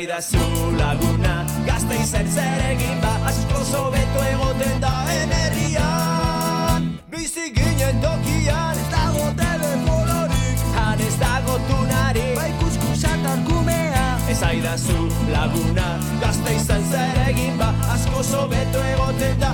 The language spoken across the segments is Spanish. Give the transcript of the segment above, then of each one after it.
Esaidazu laguna, Gasteizen zer egin ba, asko hobeto egoten da herrian. Bizi ginen tokian, ez dago telefonorik, han ez dago tunarik, bai kuskusak arkumea. Esaidazu laguna, Gasteizen zer egin ba, asko hobeto egoten da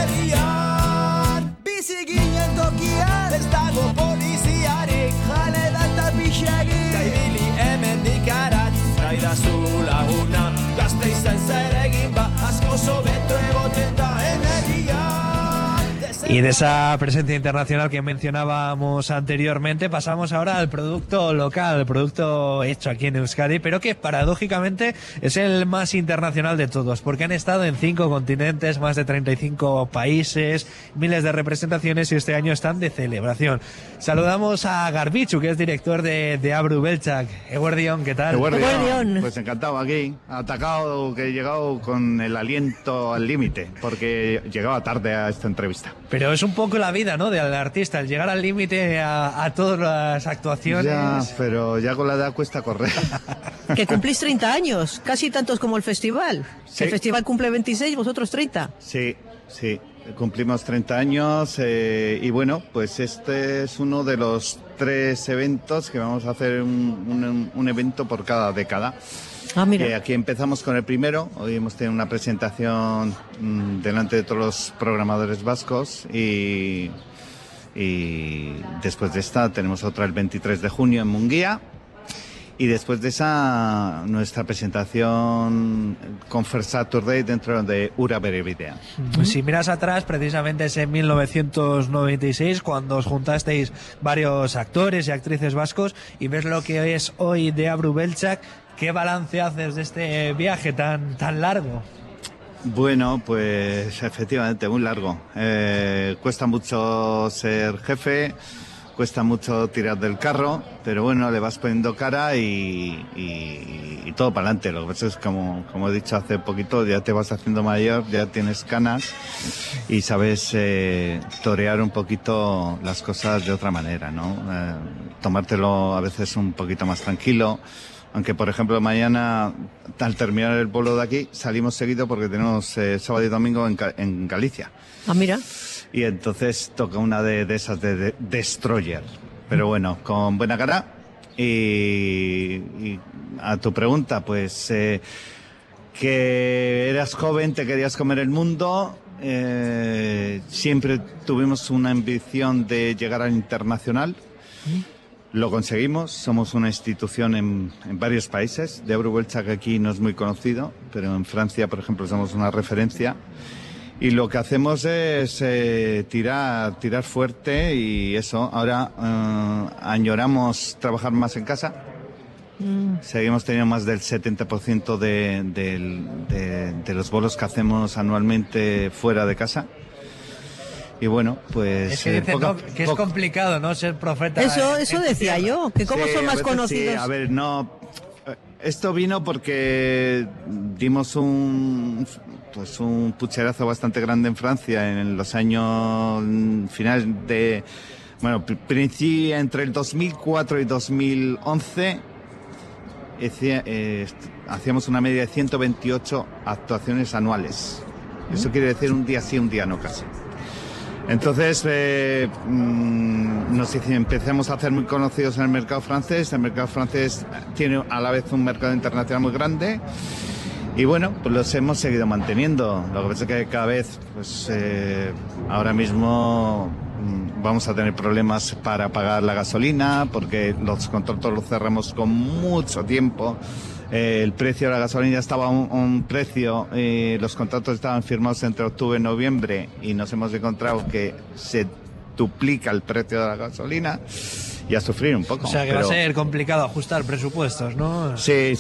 herrian. Bizi ginen tokian, ez dago poliziarik, jale da eta pixagik, gaibili hemendik arat. Esaidazu laguna, Gasteizen zer egin ba, asko hobeto egoten da herrian. Y de esa presencia internacional que mencionábamos anteriormente pasamos ahora al producto local, el producto hecho aquí en Euskadi, pero que paradójicamente es el más internacional de todos, porque han estado en 5 continentes, más de 35 países, miles de representaciones y este año están de celebración. Saludamos a Garbichu, que es director de Abru Beltzak. Eguerdión, ¿qué tal? Eguerdión. Pues encantado aquí, atacado, que he llegado con el aliento al límite, porque llegaba tarde a esta entrevista. Pero es un poco la vida, ¿no?, del artista, el llegar al límite a todas las actuaciones. Ya, pero ya con la edad cuesta correr. Que cumplís 30 años, casi tantos como el festival. Sí. El festival cumple 26, vosotros 30. Sí, cumplimos 30 años y bueno, pues este es uno de los 3 eventos que vamos a hacer, un evento por cada década. Ah, mira. Aquí empezamos con el primero. Hoy hemos tenido una presentación delante de todos los programadores vascos y después de esta tenemos otra el 23 de junio en Munguía. Y después de esa, nuestra presentación con First Saturday dentro de Ura Berebidea. Si miras atrás, precisamente es en 1996 cuando os juntasteis varios actores y actrices vascos y ves lo que es hoy de Abru Beltzak. ¿Qué balance haces de este viaje tan largo? Bueno, pues efectivamente muy largo. Cuesta mucho ser jefe, cuesta mucho tirar del carro, pero bueno, le vas poniendo cara y todo para adelante. Lo que pasa es que, como he dicho hace poquito, ya te vas haciendo mayor, ya tienes canas y sabes torear un poquito las cosas de otra manera, ¿no? Tomártelo a veces un poquito más tranquilo. Aunque, por ejemplo, mañana, al terminar el vuelo de aquí, salimos seguido porque tenemos sábado y domingo en Galicia. Ah, mira. Y entonces toca una de esas de Destroyer. Pero bueno, con buena cara. Y a tu pregunta, pues, que eras joven, te querías comer el mundo. Siempre tuvimos una ambición de llegar al internacional. Lo conseguimos, somos una institución en varios países. De Abru Beltzak aquí no es muy conocido, pero en Francia, por ejemplo, somos una referencia. Y lo que hacemos es tirar fuerte y eso. Ahora añoramos trabajar más en casa. Seguimos teniendo más del 70% de los bolos que hacemos anualmente fuera de casa. Y bueno, pues... Es que dicen que es complicado, ¿no?, ser profeta. Eso decía yo, que cómo son más conocidos. Sí, a ver, no... Esto vino porque dimos un pucherazo bastante grande en Francia en los años finales de... Bueno, entre el 2004 y 2011 hacíamos una media de 128 actuaciones anuales. Eso quiere decir un día sí, un día no casi. Entonces empezamos a hacer muy conocidos en el mercado francés. El mercado francés tiene a la vez un mercado internacional muy grande y bueno, pues los hemos seguido manteniendo. Lo que pasa es que cada vez, pues ahora mismo vamos a tener problemas para pagar la gasolina porque los contratos los cerramos con mucho tiempo. El precio de la gasolina estaba a un precio, los contratos estaban firmados entre octubre y noviembre y nos hemos encontrado que se duplica el precio de la gasolina y a sufrir un poco. O sea que va a ser complicado ajustar presupuestos, ¿no? Sí.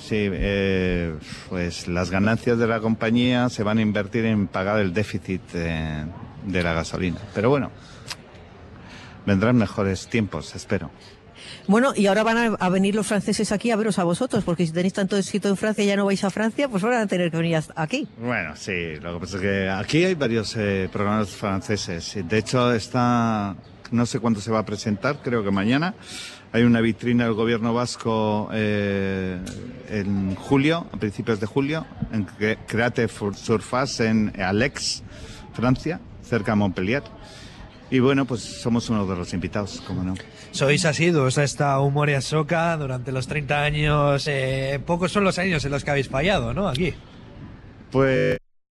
Pues las ganancias de la compañía se van a invertir en pagar el déficit de la gasolina. Pero bueno, vendrán mejores tiempos, espero. Bueno, y ahora van a venir los franceses aquí a veros a vosotros, porque si tenéis tanto éxito en Francia y ya no vais a Francia, pues van a tener que venir aquí. Bueno, sí, lo que pasa es que aquí hay varios programas franceses. De hecho, no sé cuándo se va a presentar, creo que mañana, Hay una vitrina del gobierno vasco en julio, a principios de julio, en Creative Surface en Alex, Francia, cerca de Montpellier. Y bueno, pues somos uno de los invitados, como no. Sois asiduos a esta Umorea Soca durante los 30 años. Pocos son los años en los que habéis fallado, ¿no? Aquí. Pues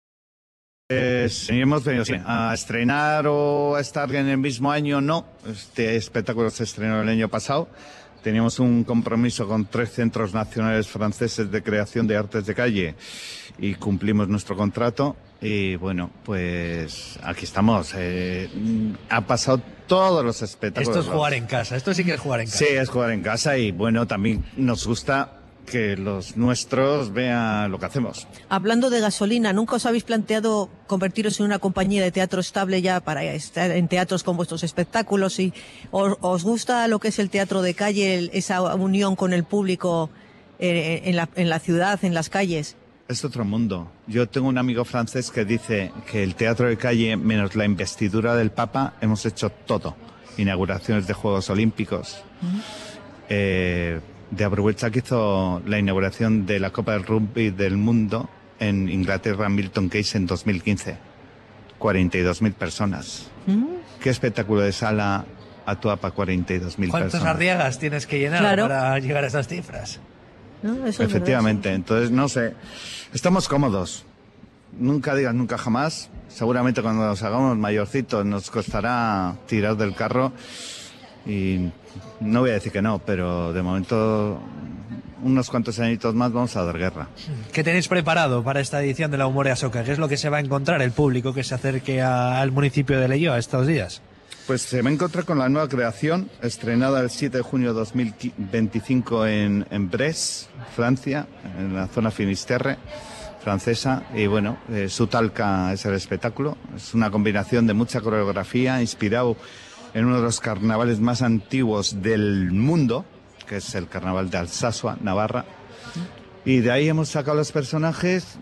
hemos venido a estrenar o a estar en el mismo año, no. Este espectáculo se estrenó el año pasado. Teníamos un compromiso con 3 centros nacionales franceses de creación de artes de calle y cumplimos nuestro contrato. Y bueno, pues aquí estamos. Ha pasado todos los espectáculos. Esto es jugar en casa, esto sí que es jugar en casa. Sí, es jugar en casa y bueno, también nos gusta que los nuestros vean lo que hacemos. Hablando de gasolina, ¿nunca os habéis planteado convertiros en una compañía de teatro estable ya para estar en teatros con vuestros espectáculos? ¿Y os gusta lo que es el teatro de calle, esa unión con el público en la ciudad, en las calles? Es otro mundo. Yo tengo un amigo francés que dice que el teatro de calle, menos la investidura del Papa, hemos hecho todo. Inauguraciones de Juegos Olímpicos. De Aberhuelcha, que hizo la inauguración de la Copa del Rugby del Mundo en Inglaterra, Milton Keynes, en 2015. 42.000 personas. ¿Qué espectáculo de sala actúa para 42.000 personas? ¿Cuántas Arriagas tienes que llenar para llegar a esas cifras? No, eso efectivamente, es verdad, sí. Entonces no sé, estamos cómodos. Nunca digas nunca jamás. Seguramente cuando nos hagamos mayorcitos nos costará tirar del carro y no voy a decir que no, pero de momento unos cuantos añitos más vamos a dar guerra. ¿Qué tenéis preparado para esta edición de la Umorea Soca? ¿Qué es lo que se va a encontrar el público que se acerque al municipio de Leioa estos días? Pues se va a encontrar con la nueva creación, estrenada el 7 de junio de 2025 en Brest, Francia, en la zona Finisterre francesa. Y bueno, Sutalca es el espectáculo. Es una combinación de mucha coreografía, inspirado en uno de los carnavales más antiguos del mundo, que es el carnaval de Alsasua, Navarra. Y de ahí hemos sacado los personajes,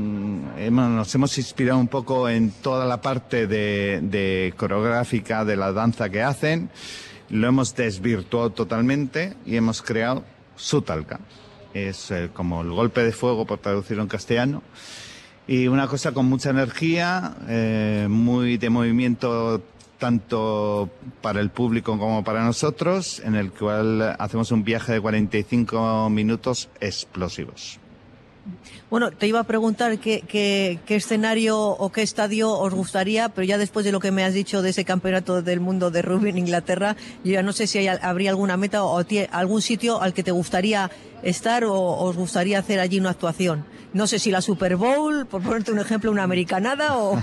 nos hemos inspirado un poco en toda la parte de coreográfica de la danza que hacen, lo hemos desvirtuado totalmente y hemos creado Sutalca. Es como el golpe de fuego, por traducirlo en castellano, y una cosa con mucha energía, muy de movimiento tanto para el público como para nosotros, en el cual hacemos un viaje de 45 minutos explosivos. Bueno, te iba a preguntar qué escenario o qué estadio os gustaría, pero ya después de lo que me has dicho de ese campeonato del mundo de rugby en Inglaterra, yo ya no sé si habría alguna meta o algún sitio al que te gustaría estar o os gustaría hacer allí una actuación. No sé si la Super Bowl, por ponerte un ejemplo, una americanada o...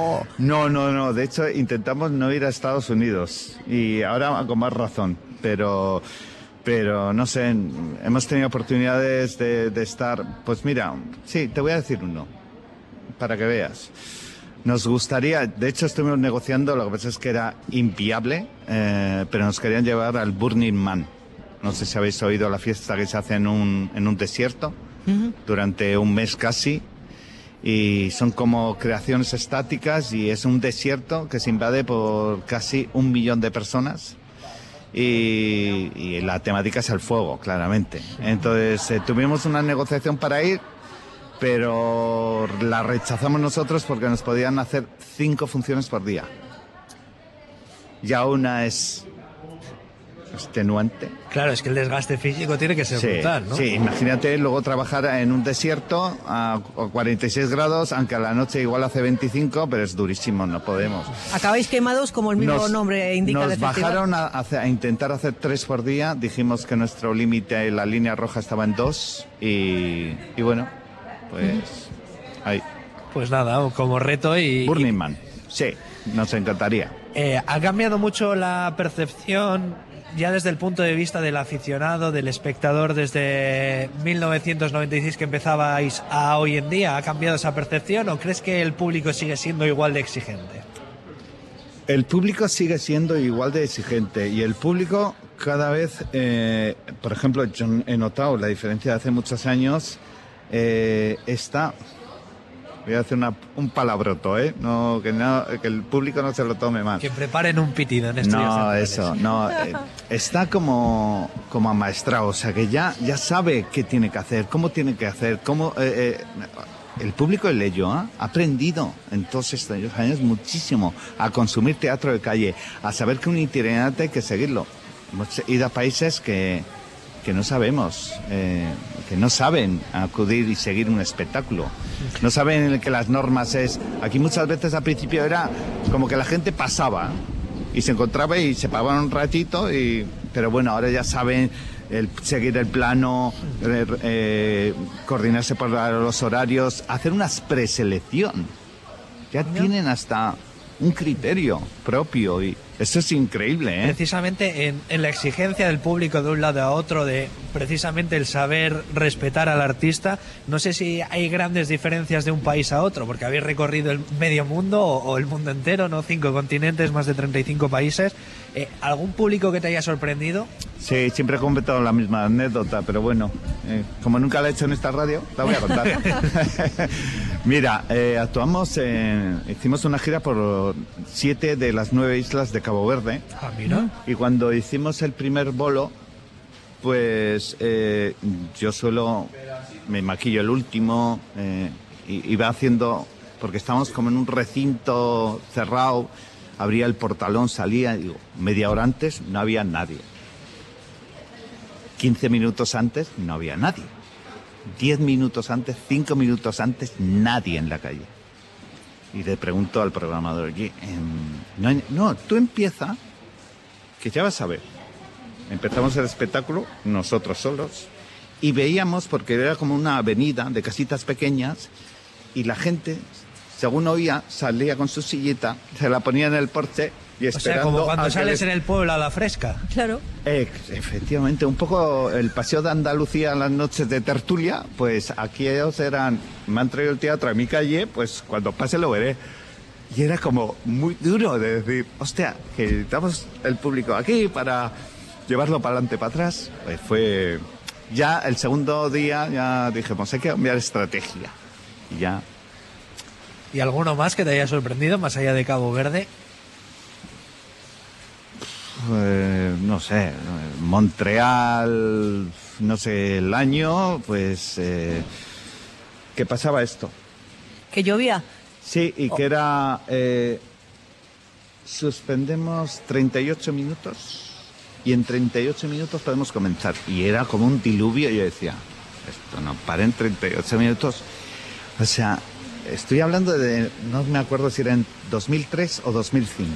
No. De hecho, intentamos no ir a Estados Unidos y ahora con más razón, pero no sé, hemos tenido oportunidades de estar... Pues mira, sí, te voy a decir uno, para que veas. Nos gustaría, de hecho estuvimos negociando, lo que pasa es que era inviable, pero nos querían llevar al Burning Man. No sé si habéis oído la fiesta que se hace en un desierto, durante un mes casi, y son como creaciones estáticas y es un desierto que se invade por casi 1 millón de personas. Y la temática es el fuego, claramente. Entonces tuvimos una negociación para ir, pero la rechazamos nosotros porque nos podían hacer 5 funciones por día. Ya una es extenuante. Claro, es que el desgaste físico tiene que ser brutal, ¿no? Sí, imagínate luego trabajar en un desierto a 46 grados, aunque a la noche igual hace 25, pero es durísimo, no podemos. Acabáis quemados como el mismo nombre indica del festival. Nos bajaron a intentar hacer 3 por día, dijimos que nuestro límite, la línea roja estaba en 2 y bueno, pues ahí. Pues nada, como reto y... Burning Man, sí, nos encantaría. ¿Ha cambiado mucho la percepción ya desde el punto de vista del aficionado, del espectador, desde 1996 que empezabais a hoy en día? ¿Ha cambiado esa percepción o crees que el público sigue siendo igual de exigente? El público sigue siendo igual de exigente y el público cada vez, por ejemplo, yo he notado la diferencia de hace muchos años, está Voy a hacer un palabroto, ¿eh? No, que el público no se lo tome mal. Que preparen un pitido en Estudios No, Centrales. eso, no. Está como amaestrado, o sea, que ya sabe qué tiene que hacer, cómo tiene que hacer, cómo... el público de Leyo ha aprendido en todos estos años muchísimo a consumir teatro de calle, a saber que un itinerante hay que seguirlo. Hemos ido a países que no sabemos, que no saben acudir y seguir un espectáculo. No saben que las normas es... Aquí muchas veces al principio era como que la gente pasaba y se encontraba y se pagaban un ratito, pero bueno, ahora ya saben seguir el plano, coordinarse por los horarios, hacer una preselección. Ya tienen hasta un criterio propio y eso es increíble, ¿eh? Precisamente en la exigencia del público de un lado a otro, de precisamente el saber respetar al artista, no sé si hay grandes diferencias de un país a otro, porque habéis recorrido el medio mundo o el mundo entero, ¿no? 5 continentes, más de 35 países. ¿Algún público que te haya sorprendido? Sí, siempre he comentado la misma anécdota, pero bueno, como nunca la he hecho en esta radio, la voy a contar. Mira, hicimos una gira por 7 de las 9 islas de Cabo Verde. Ah, mira. Y cuando hicimos el primer bolo, pues yo me maquillo el último, iba haciendo, porque estábamos como en un recinto cerrado, abría el portalón, salía, y digo, media hora antes no había nadie. 15 minutos antes no había nadie. 10 minutos antes, 5 minutos antes, nadie en la calle. Y le pregunto al programador, oye, no, tú empieza, que ya vas a ver. Empezamos el espectáculo, nosotros solos, y veíamos, porque era como una avenida de casitas pequeñas, y la gente, según oía, salía con su sillita, se la ponía en el porche y esperando... O sea, como cuando sales en el pueblo a la fresca. Claro. Efectivamente, un poco el paseo de Andalucía en las noches de tertulia, pues aquí ellos eran, me han traído el teatro a mi calle, pues cuando pase lo veré. Y era como muy duro de decir, hostia, que necesitamos el público aquí para llevarlo para adelante, para atrás. Pues fue... Ya el segundo día ya dijimos, hay que cambiar estrategia. Y ya... ¿Y alguno más que te haya sorprendido, más allá de Cabo Verde? No sé, Montreal, no sé, el año, pues, que pasaba esto. ¿Que llovía? Sí, y que era, suspendemos 38 minutos y en 38 minutos podemos comenzar. Y era como un diluvio y yo decía, esto no para en 38 minutos. O sea, estoy hablando de, no me acuerdo si era en 2003 o 2005.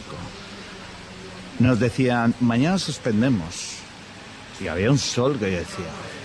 Nos decían, mañana suspendemos. Y había un sol que yo decía,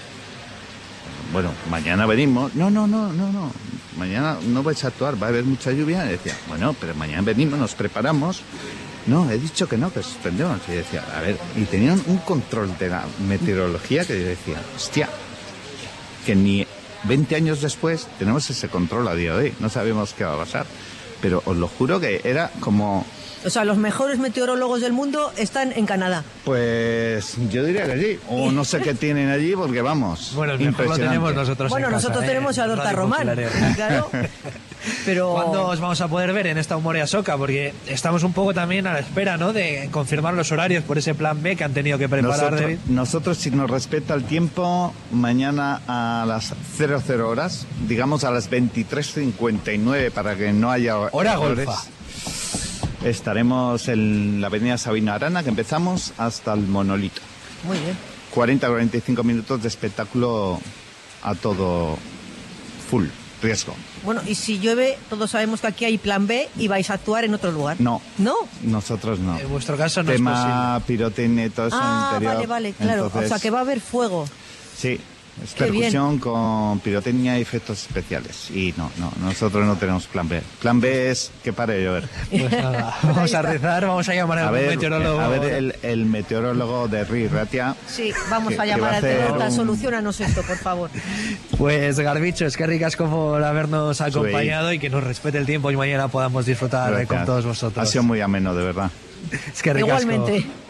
bueno, mañana venimos. No. Mañana no vais a actuar, va a haber mucha lluvia. Y decía, bueno, pero mañana venimos, nos preparamos. No, he dicho que no, que suspendemos. Y decía, a ver, y tenían un control de la meteorología que yo decía, hostia, que ni 20 años después tenemos ese control a día de hoy. No sabemos qué va a pasar. Pero os lo juro que era como... O sea, los mejores meteorólogos del mundo están en Canadá. Pues yo diría que sí. O no sé qué tienen allí, porque vamos. Bueno, el mejor lo tenemos nosotros. Bueno, en casa, nosotros tenemos a Dorta Román, claro. Pero... ¿Cuándo os vamos a poder ver en esta Humorea Soca? Porque estamos un poco también a la espera, ¿no?, de confirmar los horarios por ese plan B que han tenido que preparar. Nosotros, si nos respeta el tiempo, mañana a las 00 horas, digamos a las 23:59, para que no haya hora errores, golfa. Estaremos en la avenida Sabino Arana, que empezamos, hasta el Monolito. Muy bien. 40-45 minutos de espectáculo a todo full, riesgo. Bueno, y si llueve, todos sabemos que aquí hay plan B y vais a actuar en otro lugar. No. ¿No? Nosotros no. En vuestro caso no Tema es posible. pirotecnia y todo eso en el interior. Vale, claro. Entonces, o sea, que va a haber fuego. Sí. Es Qué percusión con pirotecnia y efectos especiales. Y no, nosotros no tenemos plan B. Plan B es que pare de llover. Pues nada, vamos a rezar, vamos a llamar al meteorólogo. A ver el meteorólogo de Ri Ratia. Sí, vamos a que llamar va a al hacer Dorta, un- soluciónanos esto, por favor. Pues Garbicho, es que ricasco por habernos acompañado y que nos respete el tiempo y mañana podamos disfrutar con Gracias. todos vosotros. Ha sido muy ameno, de verdad. Es que ricasco. Igualmente.